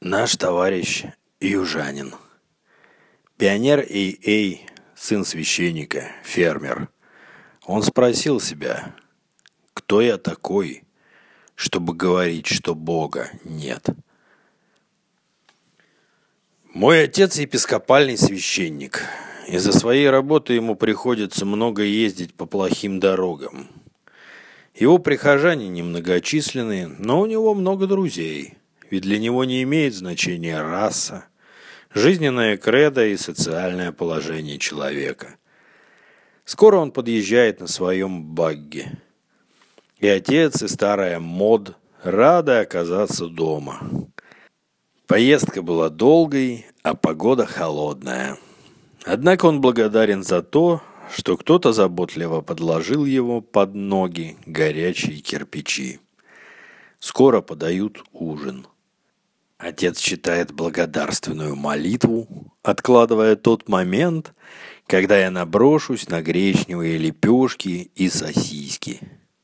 Наш товарищ южанин. Пионер Эй-Эй, сын священника, фермер. Он спросил себя, кто я такой, чтобы говорить, что Бога нет. Мой отец епископальный священник. Из-за своей работы ему приходится много ездить по плохим дорогам. Его прихожане немногочисленные, но у него много друзей, ведь для него не имеет значения раса, жизненная кредо и социальное положение человека. Скоро он подъезжает на своем багги. И отец, и старая Мод рады оказаться дома. Поездка была долгой, а погода холодная. Однако он благодарен за то, что кто-то заботливо подложил его под ноги горячие кирпичи. Скоро подают ужин. Отец читает благодарственную молитву, откладывая тот момент, когда я наброшусь на гречневые лепешки и сосиски.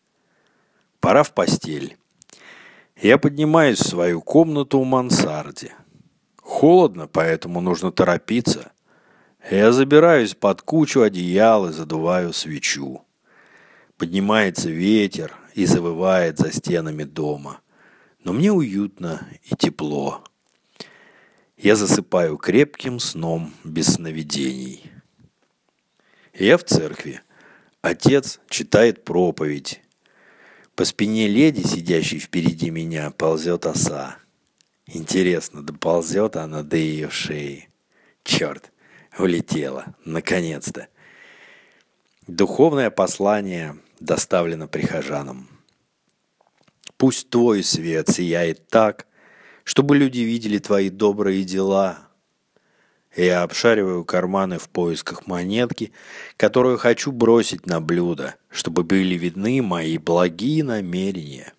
Пора в постель. Я поднимаюсь в свою комнату в мансарде. Холодно, поэтому нужно торопиться. Я забираюсь под кучу одеял и задуваю свечу. Поднимается ветер и завывает за стенами дома. Но мне уютно и тепло. Я засыпаю крепким сном без сновидений. Я в церкви. Отец читает проповедь. По спине леди, сидящей впереди меня, ползет оса. Интересно, доползет она до ее шеи. Черт, улетела, наконец-то. Духовное послание доставлено прихожанам. Пусть твой свет сияет так, чтобы люди видели твои добрые дела. Я обшариваю карманы в поисках монетки, которую хочу бросить на блюдо, чтобы были видны мои благие намерения.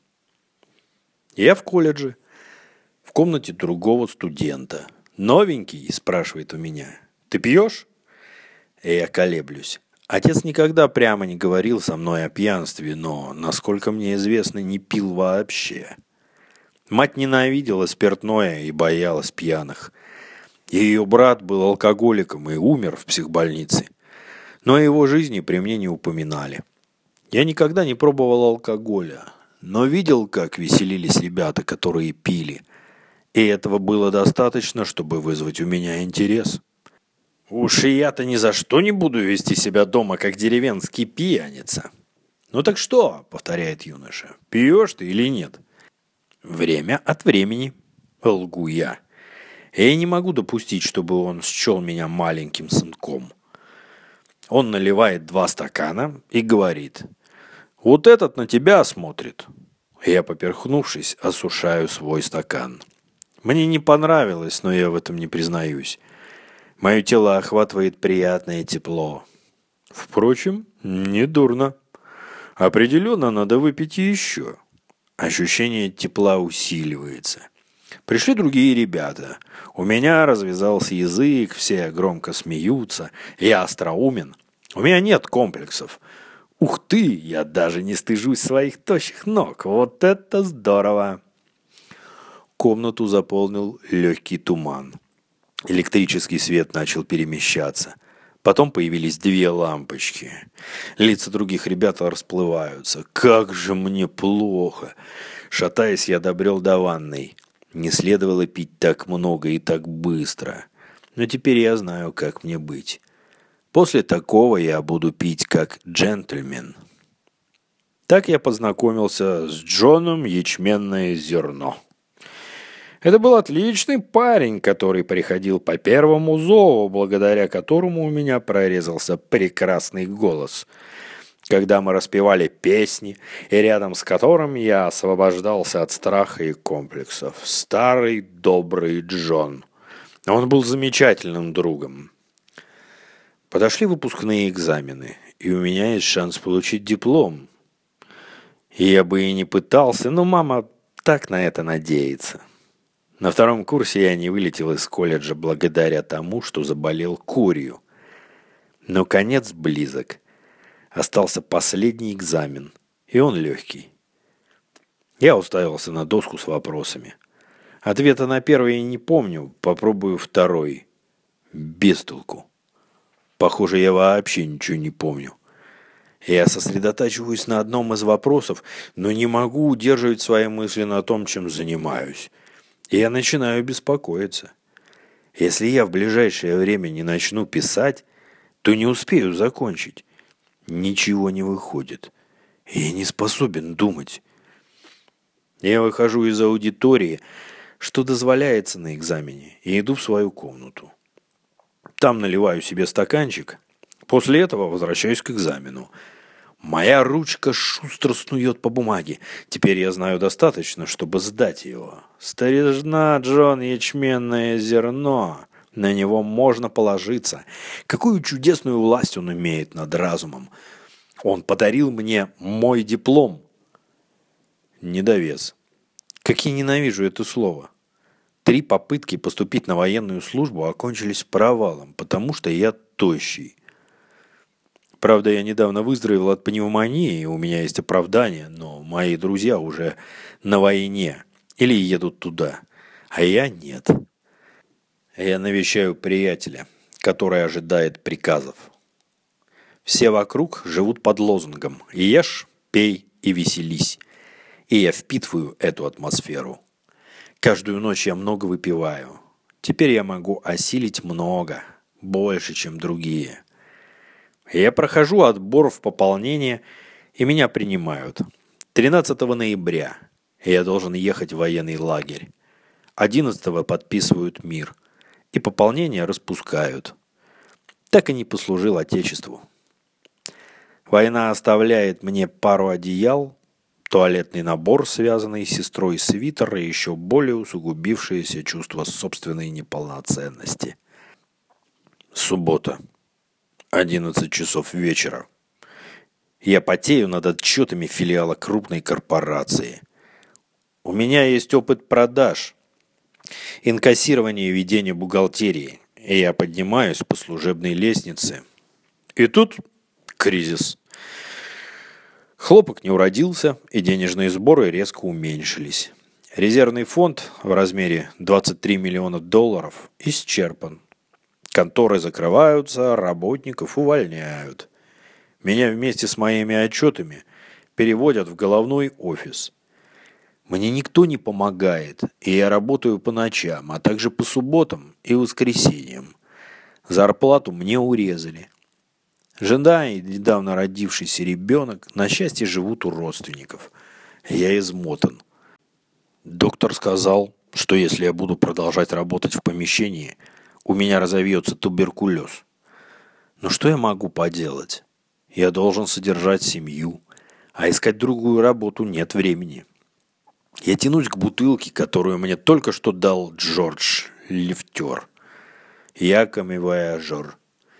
Я в колледже, в комнате другого студента. «Новенький?» – спрашивает у меня. «Ты пьешь?» Я колеблюсь. Отец никогда прямо не говорил со мной о пьянстве, но, насколько мне известно, не пил вообще. Мать ненавидела спиртное и боялась пьяных. Ее брат был алкоголиком и умер в психбольнице. Но о его жизни при мне не упоминали. Я никогда не пробовал алкоголя, но видел, как веселились ребята, которые пили. И этого было достаточно, чтобы вызвать у меня интерес. Уж и я-то ни за что не буду вести себя дома, как деревенский пьяница. «Ну так что?» — повторяет юноша. «Пьешь ты или нет?» «Время от времени», — лгу я. Я не могу допустить, чтобы он счел меня маленьким сынком. Он наливает 2 стакана и говорит: «Вот этот на тебя смотрит». Я, поперхнувшись, осушаю свой стакан. Мне не понравилось, но я в этом не признаюсь. Мое тело охватывает приятное тепло. Впрочем, не дурно. Определенно надо выпить еще. Ощущение тепла усиливается. Пришли другие ребята. У меня развязался язык, все громко смеются. Я остроумен. У меня нет комплексов. Ух ты, я даже не стыжусь своих тощих ног. Вот это здорово! Комнату заполнил легкий туман. Электрический свет начал перемещаться. Потом появились 2 лампочки. Лица других ребят расплываются. Как же мне плохо! Шатаясь, я добрел до ванной. Не следовало пить так много и так быстро. Но теперь я знаю, как мне быть. После такого я буду пить как джентльмен. Так я познакомился с Джоном Ячменное зерно. Это был отличный парень, который приходил по первому зову, благодаря которому у меня прорезался прекрасный голос, когда мы распевали песни, и рядом с которым я освобождался от страха и комплексов. Старый добрый Джон. Он был замечательным другом. Подошли выпускные экзамены, и у меня есть шанс получить диплом. Я бы и не пытался, но мама так на это надеется. На 2-м курсе я не вылетел из колледжа благодаря тому, что заболел курью. Но конец близок. Остался последний экзамен, и он легкий. Я уставился на доску с вопросами. Ответа на первый не помню, попробую второй. Без толку. Похоже, я вообще ничего не помню. Я сосредотачиваюсь на одном из вопросов, но не могу удерживать свои мысли на том, чем занимаюсь. И я начинаю беспокоиться. Если я в ближайшее время не начну писать, то не успею закончить. Ничего не выходит. Я не способен думать. Я выхожу из аудитории, что дозволяется на экзамене, и иду в свою комнату. Там наливаю себе стаканчик. После этого возвращаюсь к экзамену. Моя ручка шустро снует по бумаге. Теперь я знаю достаточно, чтобы сдать его. Старизна Джон ячменное зерно. На него можно положиться. Какую чудесную власть он имеет над разумом. Он подарил мне мой диплом. Недовес. Как я ненавижу это слово. 3 попытки поступить на военную службу окончились провалом, потому что я тощий. Правда, я недавно выздоровел от пневмонии, и у меня есть оправдание, но мои друзья уже на войне или едут туда, а я нет. Я навещаю приятеля, который ожидает приказов. Все вокруг живут под лозунгом «Ешь, пей и веселись». И я впитываю эту атмосферу. Каждую ночь я много выпиваю. Теперь я могу осилить много, больше, чем другие. Я прохожу отбор в пополнение, и меня принимают. 13 ноября я должен ехать в военный лагерь. 11 подписывают мир, и пополнение распускают. Так и не послужил Отечеству. Война оставляет мне пару одеял, туалетный набор, связанный с сестрой свитер, и еще более усугубившееся чувство собственной неполноценности. Суббота. 11 часов вечера. Я потею над отчетами филиала крупной корпорации. У меня есть опыт продаж, инкассирования и ведения бухгалтерии, и я поднимаюсь по служебной лестнице. И тут кризис. Хлопок не уродился, и денежные сборы резко уменьшились. Резервный фонд в размере $23 миллиона исчерпан. Конторы закрываются, работников увольняют. Меня вместе с моими отчетами переводят в головной офис. Мне никто не помогает, и я работаю по ночам, а также по субботам и воскресеньям. Зарплату мне урезали. Жена и недавно родившийся ребенок на счастье живут у родственников. Я измотан. Доктор сказал, что если я буду продолжать работать в помещении, у меня разовьется туберкулез. Но что я могу поделать? Я должен содержать семью, а искать другую работу нет времени. Я тянусь к бутылке, которую мне только что дал Джордж Лифтер. Я камевояжер.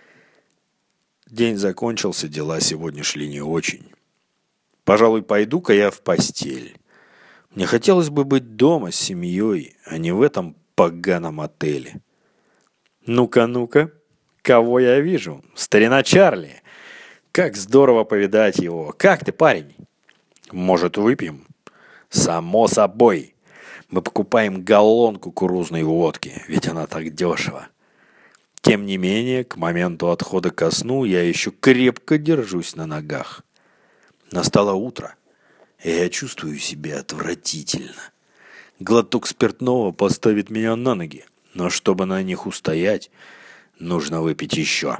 День закончился, дела сегодня шли не очень. Пожалуй, пойду-ка я в постель. Мне хотелось бы быть дома с семьей, а не в этом поганом отеле. Ну-ка, ну-ка, кого я вижу? Старина Чарли. Как здорово повидать его. Как ты, парень? Может, выпьем? Само собой. Мы покупаем галлон кукурузной водки, ведь она так дешево. Тем не менее, к моменту отхода ко сну я еще крепко держусь на ногах. Настало утро, и я чувствую себя отвратительно. Глоток спиртного поставит меня на ноги, но чтобы на них устоять, нужно выпить еще.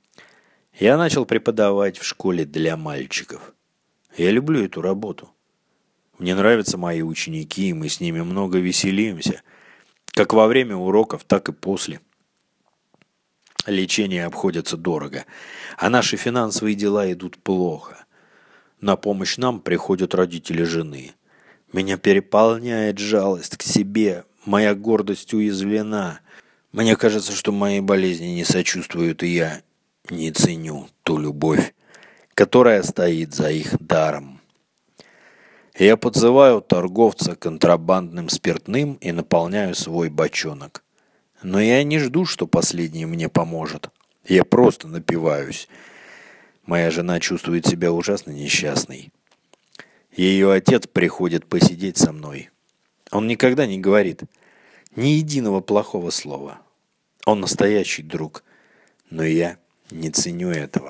Я начал преподавать в школе для мальчиков. Я люблю эту работу. Мне нравятся мои ученики, и мы с ними много веселимся, как во время уроков, так и после. Лечение обходится дорого, а наши финансовые дела идут плохо. На помощь нам приходят родители жены. Меня переполняет жалость к себе, моя гордость уязвлена. Мне кажется, что моей болезни не сочувствуют, и я не ценю ту любовь, которая стоит за их даром. Я подзываю торговца контрабандным спиртным и наполняю свой бочонок. Но я не жду, что последний мне поможет. Я просто напиваюсь. Моя жена чувствует себя ужасно несчастной. Ее отец приходит посидеть со мной. Он никогда не говорит: Ни единого плохого слова. Он настоящий друг, но я не ценю этого.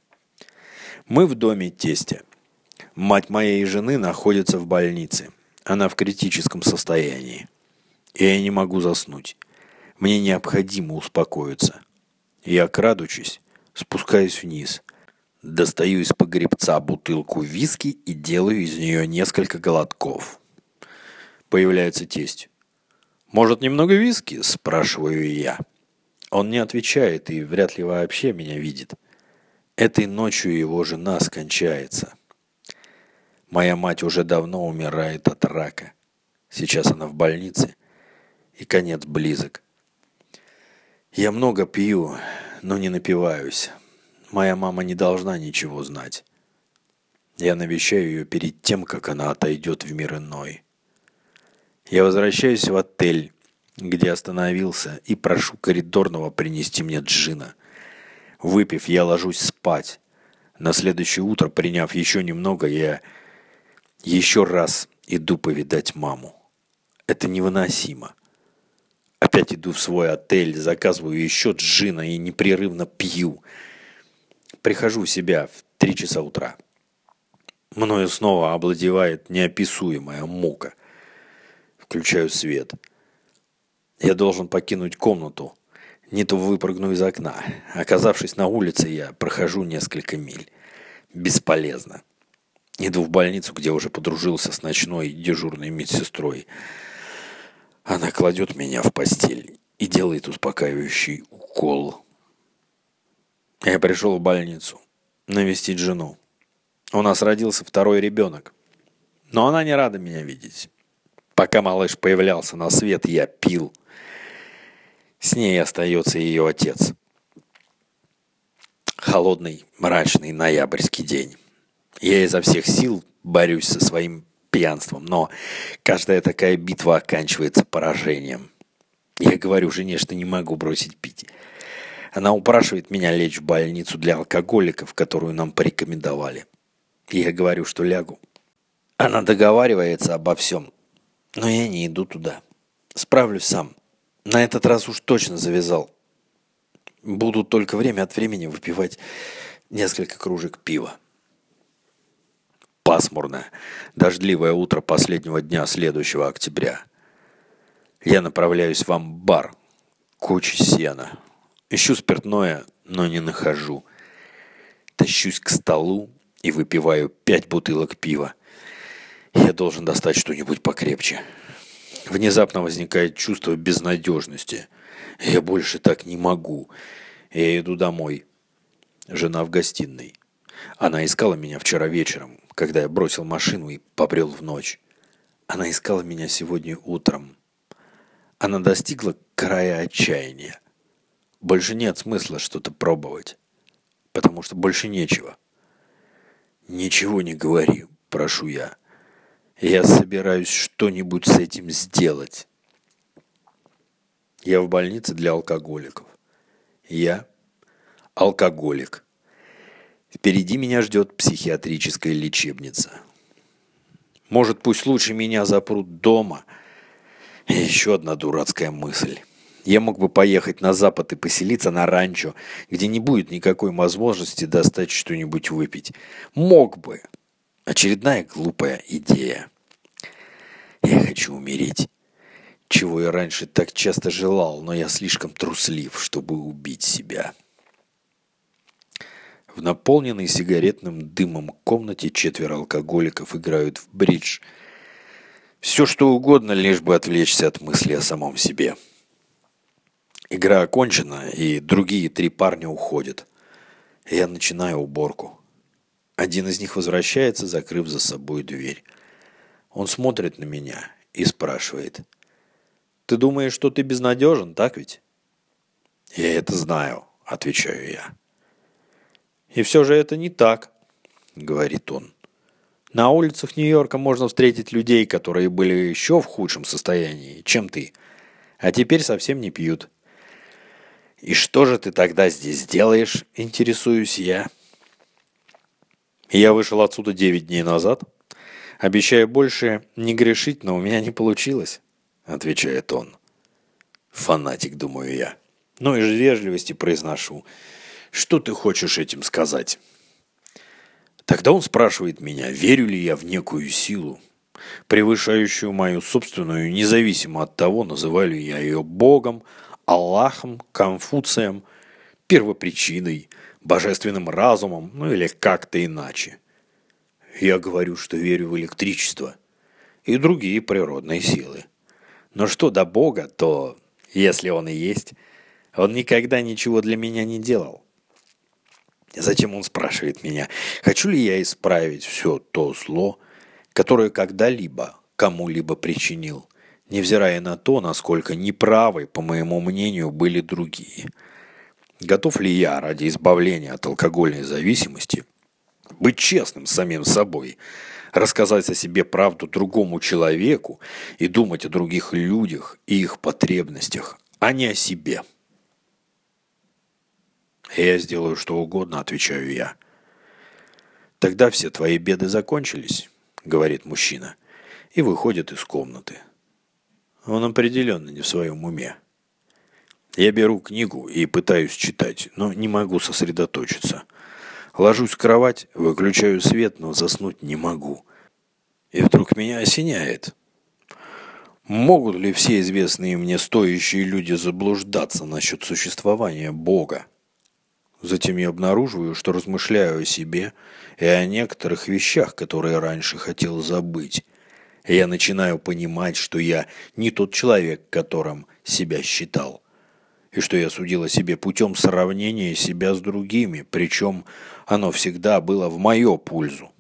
Мы в доме тестя. Мать моей жены находится в больнице. Она в критическом состоянии. И я не могу заснуть. Мне необходимо успокоиться. Я, крадучись, спускаюсь вниз. Достаю из погребца бутылку виски и делаю из нее несколько глотков. Появляется тесть. «Может, немного виски?» – спрашиваю я. Он не отвечает и вряд ли вообще меня видит. Этой ночью его жена скончается. Моя мать уже давно умирает от рака. Сейчас она в больнице, и конец близок. Я много пью, но не напиваюсь. Моя мама не должна ничего знать. Я навещаю ее перед тем, как она отойдет в мир иной. Я возвращаюсь в отель, где остановился, и прошу коридорного принести мне джина. Выпив, я ложусь спать. На следующее утро, приняв еще немного, я еще раз иду повидать маму. Это невыносимо. Опять иду в свой отель, заказываю еще джина и непрерывно пью. Прихожу в себя в 3 часа утра. Мною снова овладевает неописуемая мука. Включаю свет. Я должен покинуть комнату. Не то выпрыгну из окна. Оказавшись на улице, я прохожу несколько миль. Бесполезно. Иду в больницу, где уже подружился с ночной дежурной медсестрой. Она кладет меня в постель и делает успокаивающий укол. Я пришел в больницу навестить жену. У нас родился второй ребенок. Но она не рада меня видеть. Пока малыш появлялся на свет, я пил. С ней остается ее отец. Холодный, мрачный ноябрьский день. Я изо всех сил борюсь со своим пьянством, но каждая такая битва оканчивается поражением. Я говорю жене, что не могу бросить пить. Она упрашивает меня лечь в больницу для алкоголиков, которую нам порекомендовали. Я говорю, что лягу. Она договаривается обо всем, но я не иду туда. Справлюсь сам. На этот раз уж точно завязал. Буду только время от времени выпивать несколько кружек пива. Пасмурное, дождливое утро последнего дня следующего октября. Я направляюсь в амбар, куча сена. Ищу спиртное, но не нахожу. Тащусь к столу и выпиваю 5 бутылок пива. Я должен достать что-нибудь покрепче. Внезапно возникает чувство безнадежности. Я больше так не могу. Я иду домой. Жена в гостиной. Она искала меня вчера вечером, когда я бросил машину и побрел в ночь. Она искала меня сегодня утром. Она достигла края отчаяния. Больше нет смысла что-то пробовать, потому что больше нечего. Ничего не говори, прошу я. Я собираюсь что-нибудь с этим сделать. Я в больнице для алкоголиков. Я алкоголик. Впереди меня ждет психиатрическая лечебница. Может, пусть лучше меня запрут дома. И еще одна дурацкая мысль. Я мог бы поехать на запад и поселиться на ранчо, где не будет никакой возможности достать что-нибудь выпить. Мог бы. Очередная глупая идея. Я хочу умереть. Чего я раньше так часто желал, но я слишком труслив, чтобы убить себя. В наполненной сигаретным дымом комнате 4 алкоголиков играют в бридж. Все что угодно, лишь бы отвлечься от мысли о самом себе. Игра окончена, и другие 3 парня уходят. Я начинаю уборку. Один из них возвращается, закрыв за собой дверь. Он смотрит на меня и спрашивает: «Ты думаешь, что ты безнадежен, так ведь?» «Я это знаю», — отвечаю я. «И все же это не так», — говорит он. «На улицах Нью-Йорка можно встретить людей, которые были еще в худшем состоянии, чем ты, а теперь совсем не пьют». «И что же ты тогда здесь делаешь?» – интересуюсь я. «Я вышел отсюда 9 дней назад. Обещаю больше не грешить, но у меня не получилось», – отвечает он. Фанатик, думаю я. Но из вежливости произношу: что ты хочешь этим сказать? Тогда он спрашивает меня, верю ли я в некую силу, превышающую мою собственную, независимо от того, называю ли я ее Богом, Аллахом, Конфуцием, первопричиной, божественным разумом, ну или как-то иначе. Я говорю, что верю в электричество и другие природные силы. Но что до Бога, то, если он и есть, он никогда ничего для меня не делал. Затем он спрашивает меня, хочу ли я исправить все то зло, которое когда-либо кому-либо причинил, невзирая на то, насколько неправы, по моему мнению, были другие. Готов ли я ради избавления от алкогольной зависимости быть честным с самим собой, рассказать о себе правду другому человеку и думать о других людях и их потребностях, а не о себе? «Я сделаю что угодно», — отвечаю я. «Тогда все твои беды закончились», — говорит мужчина, и выходит из комнаты. Он определенно не в своем уме. Я беру книгу и пытаюсь читать, но не могу сосредоточиться. Ложусь в кровать, выключаю свет, но заснуть не могу. И вдруг меня осеняет. Могут ли все известные мне стоящие люди заблуждаться насчет существования Бога? Затем я обнаруживаю, что размышляю о себе и о некоторых вещах, которые раньше хотел забыть. И я начинаю понимать, что я не тот человек, которым себя считал, и что я судил о себе путем сравнения себя с другими, причем оно всегда было в мою пользу.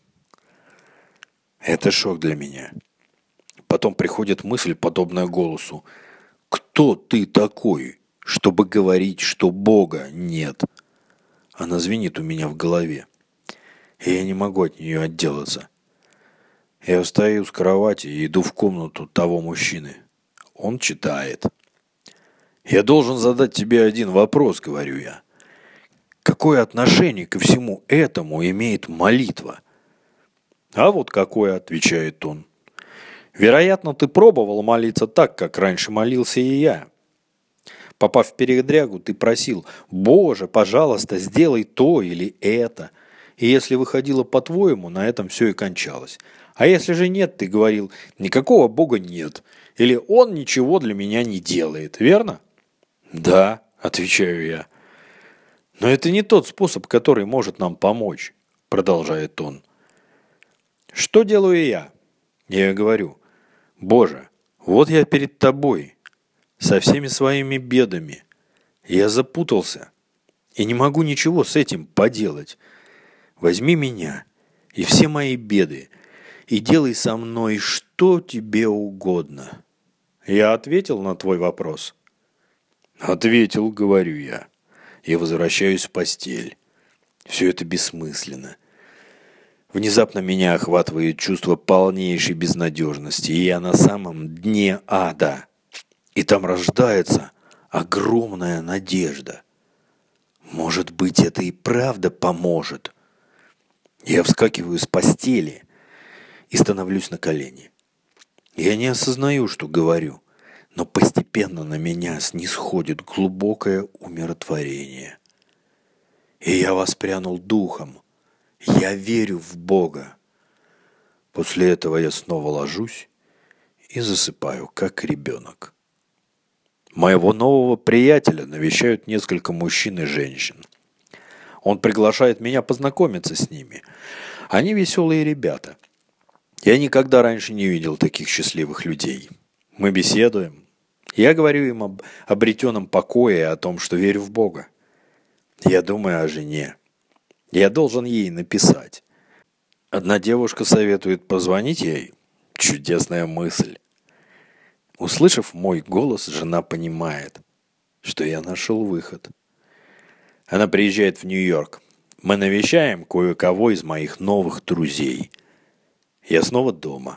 Это шок для меня. Потом приходит мысль, подобная голосу: «Кто ты такой, чтобы говорить, что Бога нет?» Она звенит у меня в голове, и я не могу от нее отделаться. Я встаю с кровати и иду в комнату того мужчины. Он читает. «Я должен задать тебе один вопрос», — говорю я. «Какое отношение ко всему этому имеет молитва?» «А вот какое», — отвечает он. «Вероятно, ты пробовал молиться так, как раньше молился и я. Попав в передрягу, ты просил: «Боже, пожалуйста, сделай то или это». И если выходило по-твоему, на этом все и кончалось. А если же нет, ты говорил: «Никакого Бога нет», или «Он ничего для меня не делает», верно? «Да», — отвечаю я. «Но это не тот способ, который может нам помочь», — продолжает он. «Что делаю я?» Я говорю: «Боже, вот я перед тобой, со всеми своими бедами. Я запутался и не могу ничего с этим поделать. Возьми меня и все мои беды и делай со мной что тебе угодно». Я ответил на твой вопрос? «Ответил», — говорю я, и возвращаюсь в постель. Все это бессмысленно. Внезапно меня охватывает чувство полнейшей безнадежности, и я на самом дне ада. И там рождается огромная надежда. Может быть, это и правда поможет. Я вскакиваю с постели и становлюсь на колени. Я не осознаю, что говорю, но постепенно на меня снисходит глубокое умиротворение. И я воспрянул духом. Я верю в Бога. После этого я снова ложусь и засыпаю, как ребенок. Моего нового приятеля навещают несколько мужчин и женщин. Он приглашает меня познакомиться с ними. Они веселые ребята. Я никогда раньше не видел таких счастливых людей. Мы беседуем. Я говорю им об обретенном покое и о том, что верю в Бога. Я думаю о жене. Я должен ей написать. Одна девушка советует позвонить ей. Чудесная мысль. Услышав мой голос, жена понимает, что я нашел выход. Она приезжает в Нью-Йорк. Мы навещаем кое-кого из моих новых друзей. Я снова дома.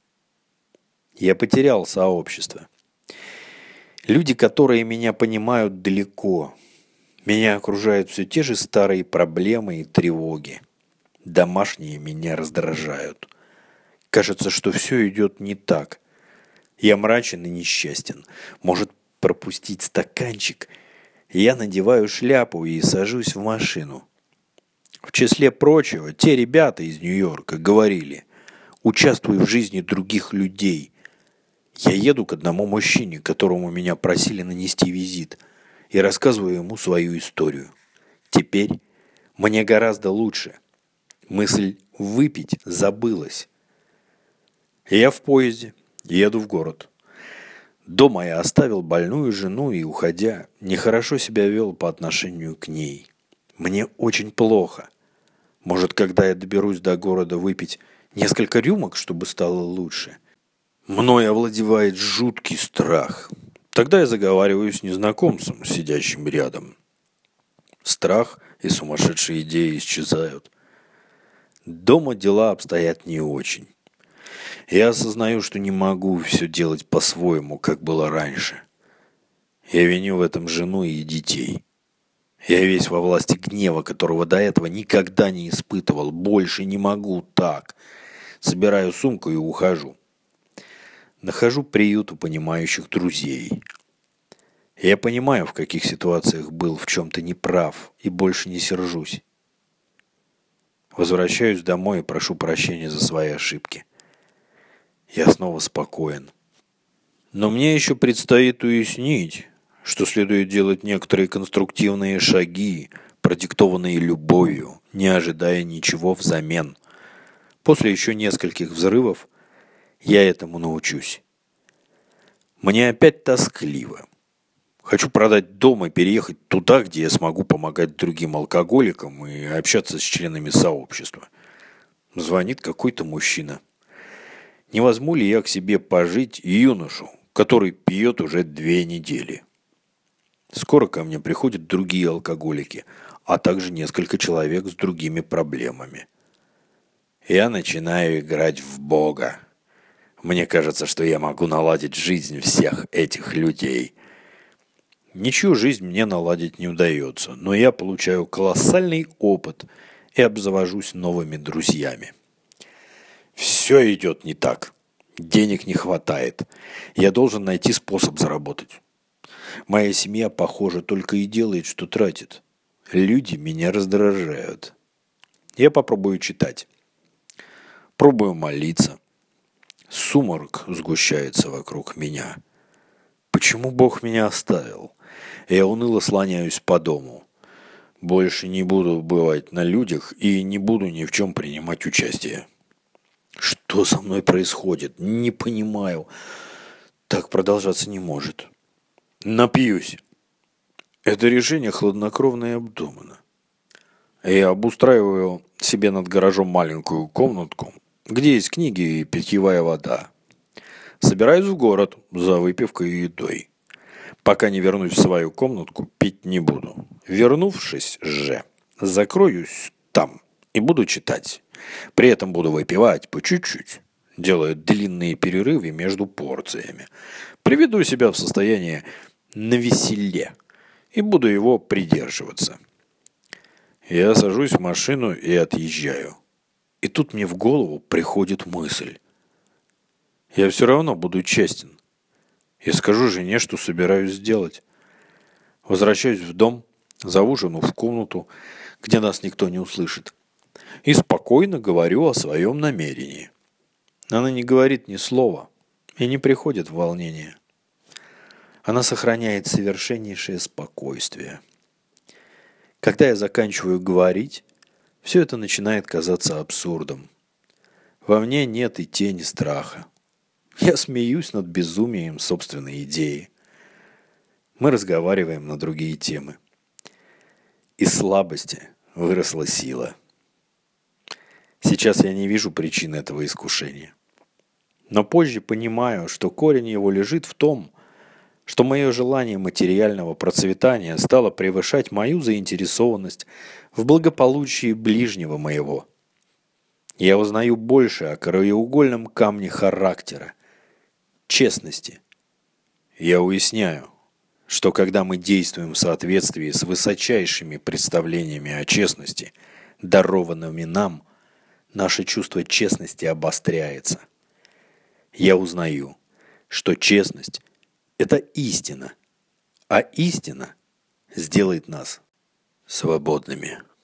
Я потерял сообщество. Люди, которые меня понимают, далеко. Меня окружают все те же старые проблемы и тревоги. Домашние меня раздражают. Кажется, что все идет не так. Я мрачен и несчастен. Может, пропустить стаканчик, я надеваю шляпу и сажусь в машину. В числе прочего, те ребята из Нью-Йорка говорили: участвуй в жизни других людей. Я еду к одному мужчине, которому меня просили нанести визит, и рассказываю ему свою историю. Теперь мне гораздо лучше. Мысль выпить забылась. Я в поезде, еду в город. Дома я оставил больную жену и, уходя, нехорошо себя вел по отношению к ней. Мне очень плохо. Может, когда я доберусь до города, выпить несколько рюмок, чтобы стало лучше? Мной овладевает жуткий страх. Тогда я заговариваю с незнакомцем, сидящим рядом. Страх и сумасшедшие идеи исчезают. Дома дела обстоят не очень. Я осознаю, что не могу все делать по-своему, как было раньше. Я виню в этом жену и детей. Я весь во власти гнева, которого до этого никогда не испытывал. Больше не могу так. Собираю сумку и ухожу. Нахожу приют у понимающих друзей. Я понимаю, в каких ситуациях был в чем-то неправ, и больше не сержусь. Возвращаюсь домой и прошу прощения за свои ошибки. Я снова спокоен. Но мне еще предстоит уяснить, что следует делать некоторые конструктивные шаги, продиктованные любовью, не ожидая ничего взамен. После еще нескольких взрывов я этому научусь. Мне опять тоскливо. Хочу продать дом и переехать туда, где я смогу помогать другим алкоголикам и общаться с членами сообщества. Звонит какой-то мужчина. Не возьму ли я к себе пожить юношу, который пьет уже 2 недели? Скоро ко мне приходят другие алкоголики, а также несколько человек с другими проблемами. Я начинаю играть в Бога. Мне кажется, что я могу наладить жизнь всех этих людей. Ничью жизнь мне наладить не удается, но я получаю колоссальный опыт и обзавожусь новыми друзьями. Все идет не так. Денег не хватает. Я должен найти способ заработать. Моя семья, похоже, только и делает, что тратит. Люди меня раздражают. Я попробую читать. Пробую молиться. Сумрак сгущается вокруг меня. Почему Бог меня оставил? Я уныло слоняюсь по дому. Больше не буду бывать на людях и не буду ни в чем принимать участие. Что со мной происходит? Не понимаю. Так продолжаться не может. Напьюсь. Это решение хладнокровно и обдуманно. Я обустраиваю себе над гаражом маленькую комнатку, где есть книги и питьевая вода. Собираюсь в город за выпивкой и едой. Пока не вернусь в свою комнатку, пить не буду. Вернувшись же, закроюсь там и буду читать. При этом буду выпивать по чуть-чуть, делая длинные перерывы между порциями. Приведу себя в состояние навеселе и буду его придерживаться. Я сажусь в машину и отъезжаю. И тут мне в голову приходит мысль. Я все равно буду честен. Я скажу жене, что собираюсь сделать. Возвращаюсь в дом, зову жену в комнату, где нас никто не услышит, и спокойно говорю о своем намерении. Она не говорит ни слова и не приходит в волнение. Она сохраняет совершеннейшее спокойствие. Когда я заканчиваю говорить, все это начинает казаться абсурдом. Во мне нет и тени страха. Я смеюсь над безумием собственной идеи. Мы разговариваем на другие темы. Из слабости выросла сила. Сейчас я не вижу причин этого искушения. Но позже понимаю, что корень его лежит в том, что мое желание материального процветания стало превышать мою заинтересованность в благополучии ближнего моего. Я узнаю больше о краеугольном камне характера, честности. Я уясняю, что когда мы действуем в соответствии с высочайшими представлениями о честности, дарованными нам, наше чувство честности обостряется. Я узнаю, что честность – это истина, а истина сделает нас свободными.